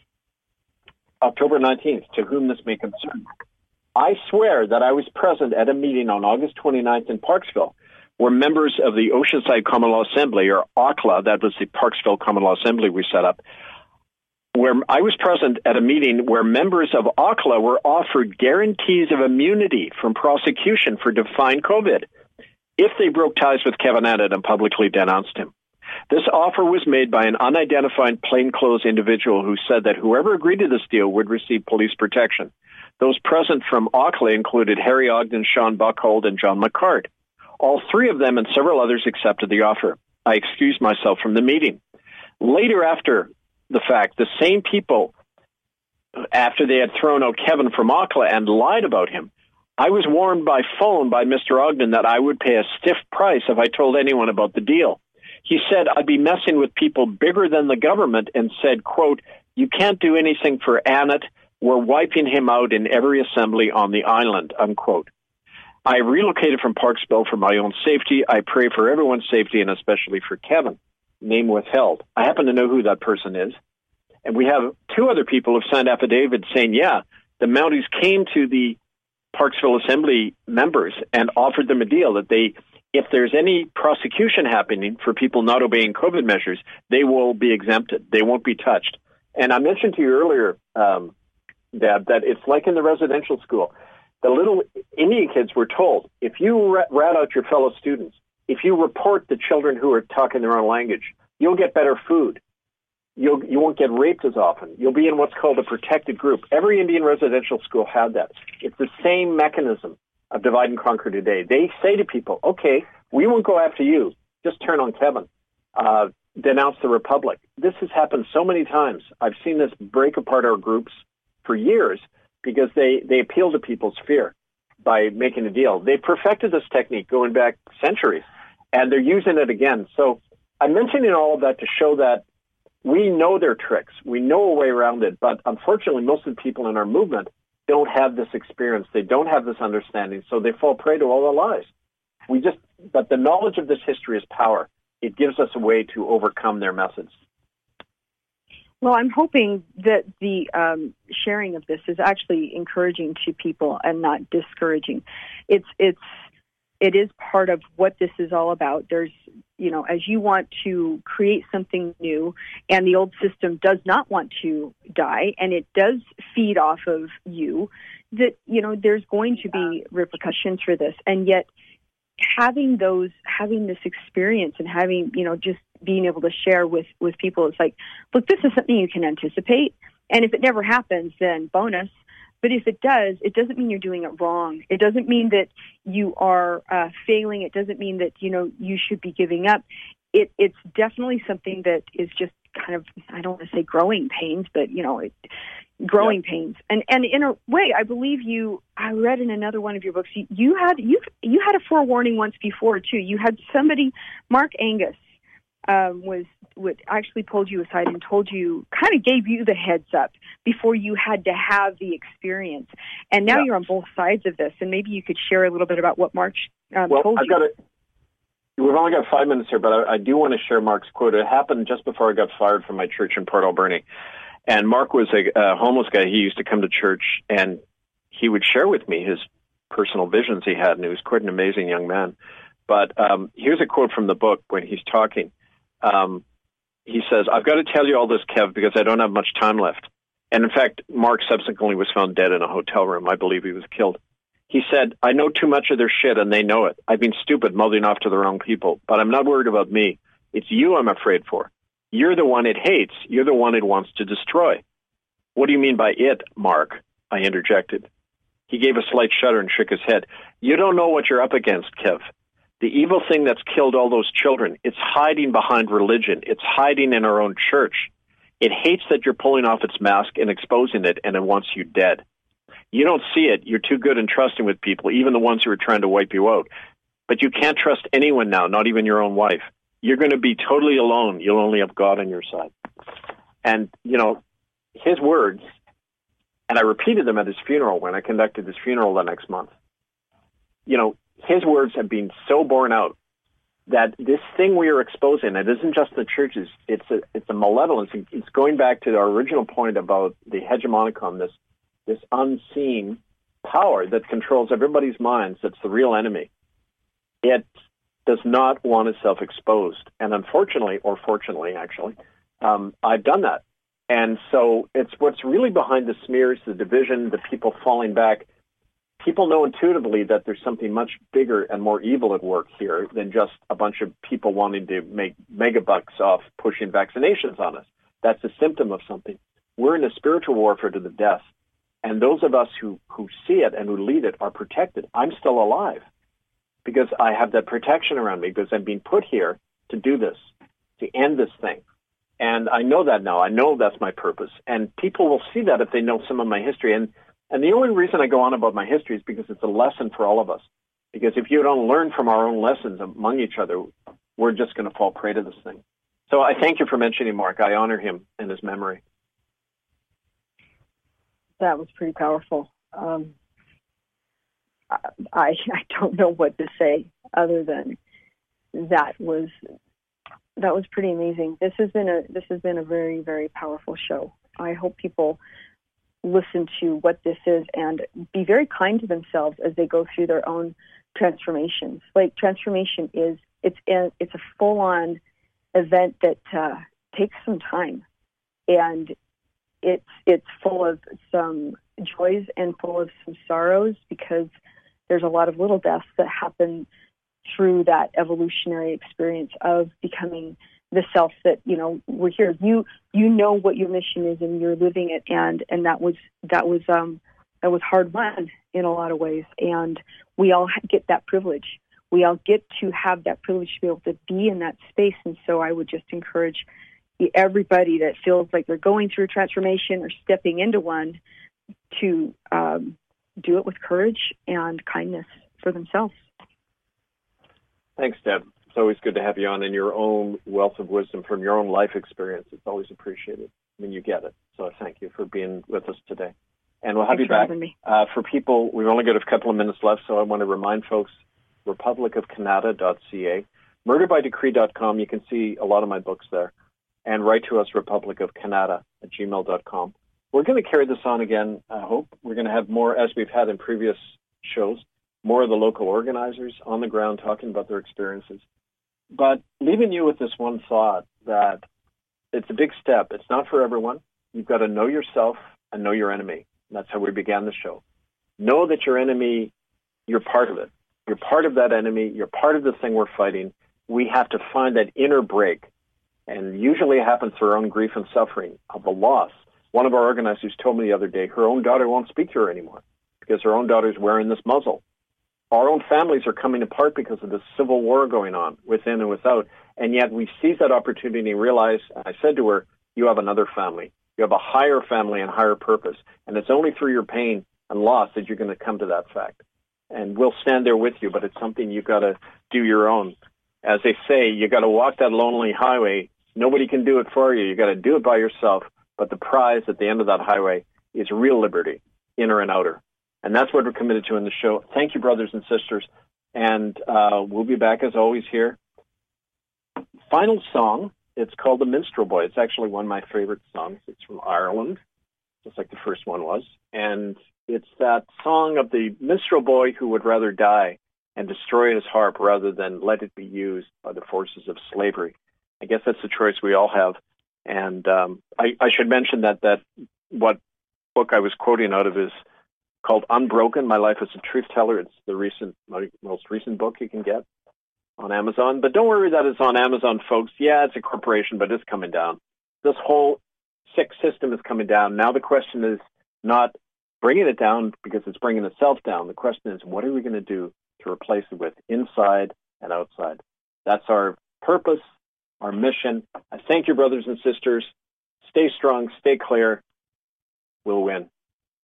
October nineteenth, to whom this may concern. I swear that I was present at a meeting on August twenty-ninth in Parksville, where members of the Oceanside Common Law Assembly, or O C L A, that was the Parksville Common Law Assembly we set up, where I was present at a meeting where members of O C L A were offered guarantees of immunity from prosecution for defying COVID if they broke ties with Kevin Annett and publicly denounced him. This offer was made by an unidentified plainclothes individual who said that whoever agreed to this deal would receive police protection. Those present from O C L A included Harry Ogden, Sean Buckhold, and John McCart. All three of them and several others accepted the offer. I excused myself from the meeting. Later, after the fact, the same people, after they had thrown out Kevin from A C L A and lied about him, I was warned by phone by Mister Ogden that I would pay a stiff price if I told anyone about the deal. He said I'd be messing with people bigger than the government and said, quote, "You can't do anything for Annett. We're wiping him out in every assembly on the island," unquote. I relocated from Parksville for my own safety. I pray for everyone's safety and especially for Kevin. Name withheld. I happen to know who that person is. And we have two other people who have signed affidavits saying, yeah, the Mounties came to the Parksville Assembly members and offered them a deal that they, if there's any prosecution happening for people not obeying COVID measures, they will be exempted. They won't be touched. And I mentioned to you earlier, um, Deb, that it's like in the residential school. The little Indian kids were told, if you rat out your fellow students, if you report the children who are talking their own language, you'll get better food. You'll, you won't get raped as often. You'll be in what's called a protected group. Every Indian residential school had that. It's the same mechanism of divide and conquer today. They say to people, okay, we won't go after you. Just turn on Kevin. Uh, denounce the Republic. This has happened so many times. I've seen this break apart our groups for years because they, they appeal to people's fear by making a deal. They perfected this technique going back centuries, and they're using it again. So I'm mentioning all of that to show that we know their tricks. We know a way around it. But unfortunately, most of the people in our movement don't have this experience. They don't have this understanding. So they fall prey to all the lies. We just, but the knowledge of this history is power. It gives us a way to overcome their methods. Well, I'm hoping that the um, sharing of this is actually encouraging to people and not discouraging. It's it's it is part of what this is all about. There's, you know, as you want to create something new, and the old system does not want to die, and it does feed off of you, that, you know, there's going to be repercussions for this, and yet having those, having this experience and having, you know, just being able to share with, with people, it's like, look, this is something you can anticipate. And if it never happens, then bonus. But if it does, it doesn't mean you're doing it wrong. It doesn't mean that you are uh, failing. It doesn't mean that, you know, you should be giving up. It, it's definitely something that is just kind of, I don't want to say growing pains, but, you know, it, growing yeah. pains. And and in a way, I believe you, I read in another one of your books, you, you had you you had a forewarning once before, too. You had somebody, Mark Angus, um, was what actually pulled you aside and told you, kind of gave you the heads up before you had to have the experience. And now yeah. you're on both sides of this, and maybe you could share a little bit about what Mark um, well, told I've you. Got it. We've only got five minutes here, but I, I do want to share Mark's quote. It happened just before I got fired from my church in Port Alberni. And Mark was a, a homeless guy. He used to come to church, and he would share with me his personal visions he had, and he was quite an amazing young man. But um, here's a quote from the book when he's talking. Um, he says, "I've got to tell you all this, Kev, because I don't have much time left." And in fact, Mark subsequently was found dead in a hotel room. I believe he was killed. He said, "I know too much of their shit, and they know it. I've been stupid mouthing off to the wrong people, but I'm not worried about me. It's you I'm afraid for. You're the one it hates. You're the one it wants to destroy." "What do you mean by it, Mark?" I interjected. He gave a slight shudder and shook his head. "You don't know what you're up against, Kev. The evil thing that's killed all those children, it's hiding behind religion. It's hiding in our own church. It hates that you're pulling off its mask and exposing it, and it wants you dead. You don't see it. You're too good and trusting with people, even the ones who are trying to wipe you out. But you can't trust anyone now, not even your own wife. You're going to be totally alone. You'll only have God on your side." And, you know, his words, and I repeated them at his funeral when I conducted his funeral the next month. You know, his words have been so borne out that this thing we are exposing, it isn't just the churches, it's a, it's a malevolence. It's going back to our original point about the hegemonicon, this, this unseen power that controls everybody's minds, that's the real enemy. It does not want itself exposed. And unfortunately, or fortunately, actually, um, I've done that. And so it's what's really behind the smears, the division, the people falling back. People know intuitively that there's something much bigger and more evil at work here than just a bunch of people wanting to make mega bucks off pushing vaccinations on us. That's a symptom of something. We're in a spiritual warfare to the death. And those of us who, who see it and who lead it are protected. I'm still alive. because I have that protection around me, because I'm being put here to do this, to end this thing. And I know that now. I know that's my purpose. And people will see that if they know some of my history. And, and the only reason I go on about my history is because it's a lesson for all of us. Because if you don't learn from our own lessons among each other, we're just going to fall prey to this thing. So I thank you for mentioning Mark. I honor him and his memory. That was pretty powerful. Um, I, I don't know what to say other than that was that was pretty amazing. This has been a this has been a very, very powerful show. I hope people listen to what this is and be very kind to themselves as they go through their own transformations. Like, transformation is it's a, it's a full on event that uh, takes some time, and it's it's full of some joys and full of some sorrows, because there's a lot of little deaths that happen through that evolutionary experience of becoming the self that, you know, we're here. You you know what your mission is, and you're living it, and and that was that was um that was hard won in a lot of ways, and we all get that privilege. We all get to have that privilege to be able to be in that space. And so I would just encourage everybody that feels like they're going through a transformation or stepping into one to um, do it with courage and kindness for themselves. Thanks, Deb. It's always good to have you on, and your own wealth of wisdom from your own life experience. It's always appreciated when you get it. So thank you for being with us today. And we'll have Thanks you back. for having me. Uh, for people, we've only got a couple of minutes left, so I want to remind folks, republic of canada dot c a, murder by decree dot com. You can see a lot of my books there. And write to us, republic of canada at gmail dot com. We're going to carry this on again, I hope. We're going to have more, as we've had in previous shows, more of the local organizers on the ground talking about their experiences. But leaving you with this one thought, that it's a big step. It's not for everyone. You've got to know yourself and know your enemy. That's how we began the show. Know that your enemy, you're part of it. You're part of that enemy. You're part of the thing we're fighting. We have to find that inner break. And usually it happens through our own grief and suffering of the loss. One of our organizers told me the other day, her own daughter won't speak to her anymore because her own daughter's wearing this muzzle. Our own families are coming apart because of this civil war going on within and without. And yet we seize that opportunity and realize, I said to her, you have another family. You have a higher family and higher purpose. And it's only through your pain and loss that you're going to come to that fact. And we'll stand there with you, but it's something you've got to do your own. As they say, you got to walk that lonely highway. Nobody can do it for you. You got to do it by yourself. But the prize at the end of that highway is real liberty, inner and outer. And that's what we're committed to in the show. Thank you, brothers and sisters. And uh, we'll be back, as always, here. Final song. It's called The Minstrel Boy. It's actually one of my favorite songs. It's from Ireland, just like the first one was. And it's that song of the minstrel boy who would rather die and destroy his harp rather than let it be used by the forces of slavery. I guess that's the choice we all have. And um, I, I should mention that that what book I was quoting out of is called Unbroken, My Life as a Truth Teller. It's the recent, most recent book you can get on Amazon. But don't worry that it's on Amazon, folks. Yeah, it's a corporation, but it's coming down. This whole sick system is coming down. Now the question is not bringing it down because it's bringing itself down. The question is, what are we going to do to replace it with inside and outside? That's our purpose, our mission. I thank you, brothers and sisters. Stay strong, stay clear. We'll win.